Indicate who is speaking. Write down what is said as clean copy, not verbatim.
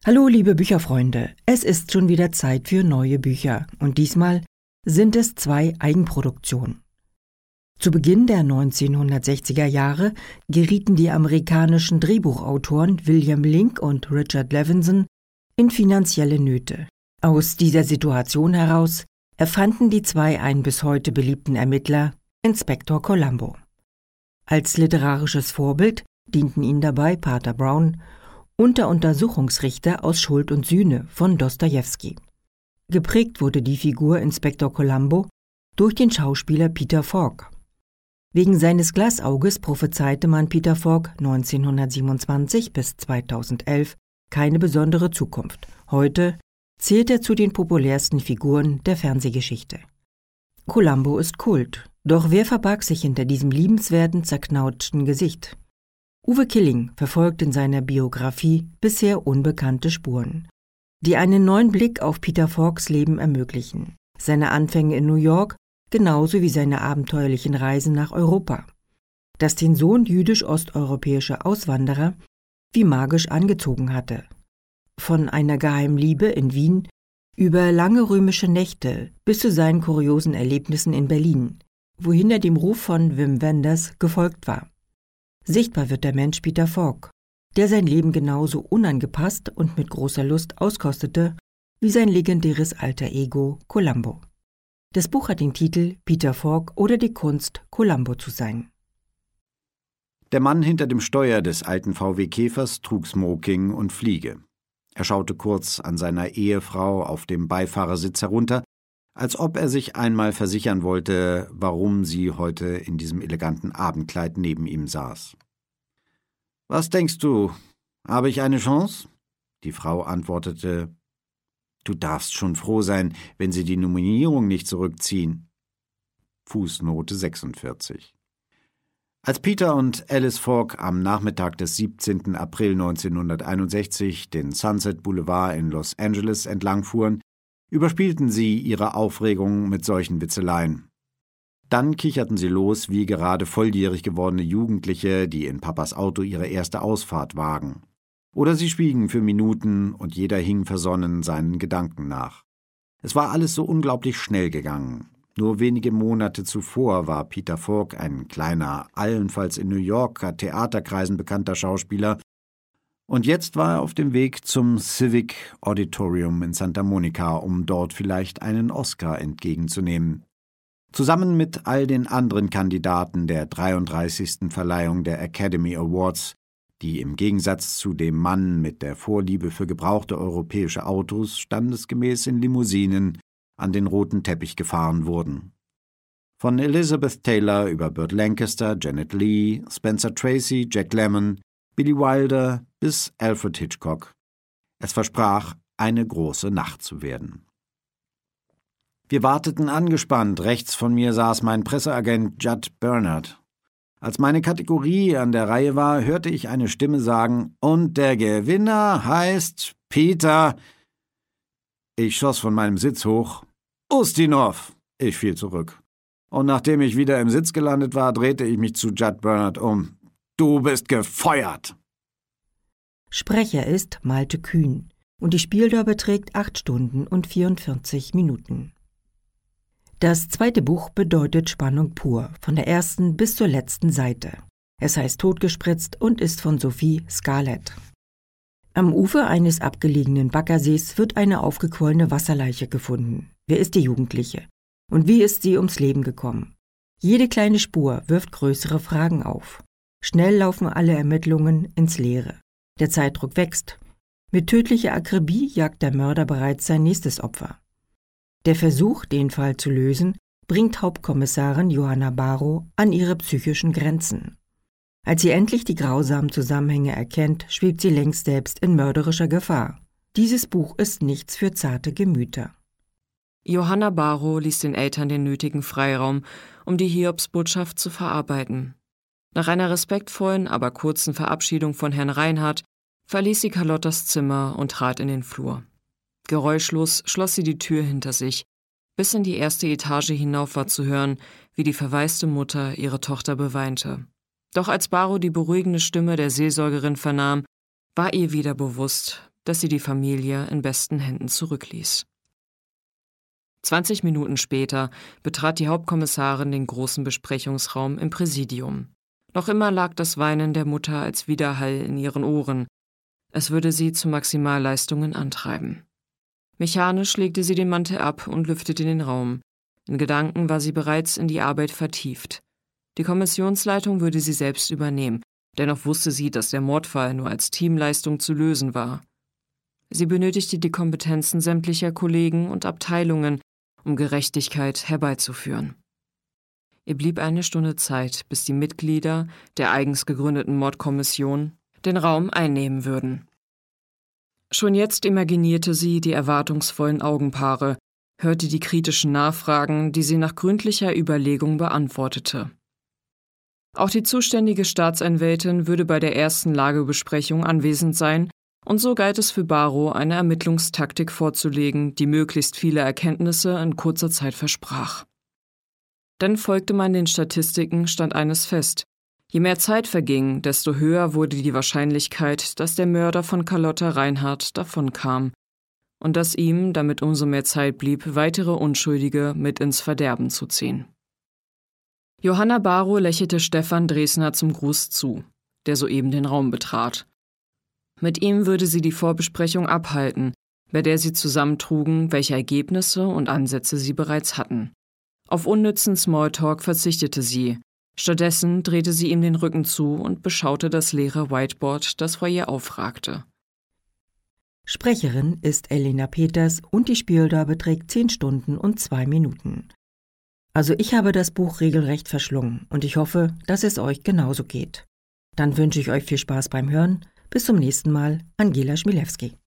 Speaker 1: Hallo liebe Bücherfreunde, es ist schon wieder Zeit für neue Bücher und diesmal sind es 2 Eigenproduktionen. Zu Beginn der 1960er Jahre gerieten die amerikanischen Drehbuchautoren William Link und Richard Levinson in finanzielle Nöte. Aus dieser Situation heraus erfanden die 2 einen bis heute beliebten Ermittler, Inspektor Columbo. Als literarisches Vorbild dienten ihnen dabei Pater Brown und der Untersuchungsrichter aus Schuld und Sühne von Dostojewski. Geprägt wurde die Figur Inspektor Columbo durch den Schauspieler Peter Falk. Wegen seines Glasauges prophezeite man Peter Falk 1927 bis 2011 keine besondere Zukunft. Heute zählt er zu den populärsten Figuren der Fernsehgeschichte. Columbo ist Kult, doch wer verbarg sich hinter diesem liebenswerten, zerknautschten Gesicht? Uwe Killing verfolgt in seiner Biografie bisher unbekannte Spuren, die einen neuen Blick auf Peter Falks Leben ermöglichen. Seine Anfänge in New York, genauso wie seine abenteuerlichen Reisen nach Europa, das den Sohn jüdisch-osteuropäischer Auswanderer wie magisch angezogen hatte. Von einer geheimen Liebe in Wien über lange römische Nächte bis zu seinen kuriosen Erlebnissen in Berlin, wohin er dem Ruf von Wim Wenders gefolgt war. Sichtbar wird der Mensch Peter Falk, der sein Leben genauso unangepasst und mit großer Lust auskostete wie sein legendäres alter Ego Columbo. Das Buch hat den Titel Peter Falk oder die Kunst, Columbo zu sein.
Speaker 2: Der Mann hinter dem Steuer des alten VW Käfers trug Smoking und Fliege. Er schaute kurz an seiner Ehefrau auf dem Beifahrersitz herunter, als ob er sich einmal versichern wollte, warum sie heute in diesem eleganten Abendkleid neben ihm saß. »Was denkst du, habe ich eine Chance?« Die Frau antwortete, »Du darfst schon froh sein, wenn sie die Nominierung nicht zurückziehen.« Fußnote 46. Als Peter und Alice Falk am Nachmittag des 17. April 1961 den Sunset Boulevard in Los Angeles entlangfuhren, überspielten sie ihre Aufregung mit solchen Witzeleien. Dann kicherten sie los wie gerade volljährig gewordene Jugendliche, die in Papas Auto ihre erste Ausfahrt wagen. Oder sie schwiegen für Minuten und jeder hing versonnen seinen Gedanken nach. Es war alles so unglaublich schnell gegangen. Nur wenige Monate zuvor war Peter Falk ein kleiner, allenfalls in New Yorker Theaterkreisen bekannter Schauspieler, und jetzt war er auf dem Weg zum Civic Auditorium in Santa Monica, um dort vielleicht einen Oscar entgegenzunehmen. Zusammen mit all den anderen Kandidaten der 33. Verleihung der Academy Awards, die im Gegensatz zu dem Mann mit der Vorliebe für gebrauchte europäische Autos standesgemäß in Limousinen an den roten Teppich gefahren wurden. Von Elizabeth Taylor über Burt Lancaster, Janet Leigh, Spencer Tracy, Jack Lemmon, Billy Wilder bis Alfred Hitchcock. Es versprach, eine große Nacht zu werden. Wir warteten angespannt. Rechts von mir saß mein Presseagent Judd Bernard. Als meine Kategorie an der Reihe war, hörte ich eine Stimme sagen, und der Gewinner heißt Peter. Ich schoss von meinem Sitz hoch. Ustinov! Ich fiel zurück. Und nachdem ich wieder im Sitz gelandet war, drehte ich mich zu Judd Bernard um. Du bist gefeuert!
Speaker 1: Sprecher ist Malte Kühn und die Spieldauer beträgt 8 Stunden und 44 Minuten. Das 2. Buch bedeutet Spannung pur, von der ersten bis zur letzten Seite. Es heißt Totgespritzt und ist von Sophie Scarlett. Am Ufer eines abgelegenen Baggersees wird eine aufgequollene Wasserleiche gefunden. Wer ist die Jugendliche? Und wie ist sie ums Leben gekommen? Jede kleine Spur wirft größere Fragen auf. Schnell laufen alle Ermittlungen ins Leere. Der Zeitdruck wächst. Mit tödlicher Akribie jagt der Mörder bereits sein nächstes Opfer. Der Versuch, den Fall zu lösen, bringt Hauptkommissarin Johanna Barrow an ihre psychischen Grenzen. Als sie endlich die grausamen Zusammenhänge erkennt, schwebt sie längst selbst in mörderischer Gefahr. Dieses Buch ist nichts für zarte Gemüter.
Speaker 3: Johanna Barrow ließ den Eltern den nötigen Freiraum, um die Hiobsbotschaft zu verarbeiten. Nach einer respektvollen, aber kurzen Verabschiedung von Herrn Reinhardt verließ sie Carlottas Zimmer und trat in den Flur. Geräuschlos schloss sie die Tür hinter sich. Bis in die 1. Etage hinauf war zu hören, wie die verwaiste Mutter ihre Tochter beweinte. Doch als Barrow die beruhigende Stimme der Seelsorgerin vernahm, war ihr wieder bewusst, dass sie die Familie in besten Händen zurückließ. 20 Minuten später betrat die Hauptkommissarin den großen Besprechungsraum im Präsidium. Noch immer lag das Weinen der Mutter als Widerhall in ihren Ohren. Es würde sie zu Maximalleistungen antreiben. Mechanisch legte sie den Mantel ab und lüftete den Raum. In Gedanken war sie bereits in die Arbeit vertieft. Die Kommissionsleitung würde sie selbst übernehmen, dennoch wusste sie, dass der Mordfall nur als Teamleistung zu lösen war. Sie benötigte die Kompetenzen sämtlicher Kollegen und Abteilungen, um Gerechtigkeit herbeizuführen. Ihr blieb eine Stunde Zeit, bis die Mitglieder der eigens gegründeten Mordkommission den Raum einnehmen würden. Schon jetzt imaginierte sie die erwartungsvollen Augenpaare, hörte die kritischen Nachfragen, die sie nach gründlicher Überlegung beantwortete. Auch die zuständige Staatsanwältin würde bei der ersten Lagebesprechung anwesend sein, und so galt es für Barrow, eine Ermittlungstaktik vorzulegen, die möglichst viele Erkenntnisse in kurzer Zeit versprach. Dann folgte man den Statistiken, stand eines fest: Je mehr Zeit verging, desto höher wurde die Wahrscheinlichkeit, dass der Mörder von Carlotta Reinhardt davonkam und dass ihm damit umso mehr Zeit blieb, weitere Unschuldige mit ins Verderben zu ziehen. Johanna Barrow lächelte Stefan Dresner zum Gruß zu, der soeben den Raum betrat. Mit ihm würde sie die Vorbesprechung abhalten, bei der sie zusammentrugen, welche Ergebnisse und Ansätze sie bereits hatten. Auf unnützen Smalltalk verzichtete sie. Stattdessen drehte sie ihm den Rücken zu und beschaute das leere Whiteboard, das vor ihr aufragte.
Speaker 1: Sprecherin ist Elena Peters und die Spieldauer beträgt 10 Stunden und 2 Minuten. Also ich habe das Buch regelrecht verschlungen und ich hoffe, dass es euch genauso geht. Dann wünsche ich euch viel Spaß beim Hören. Bis zum nächsten Mal, Angela Schmilewski.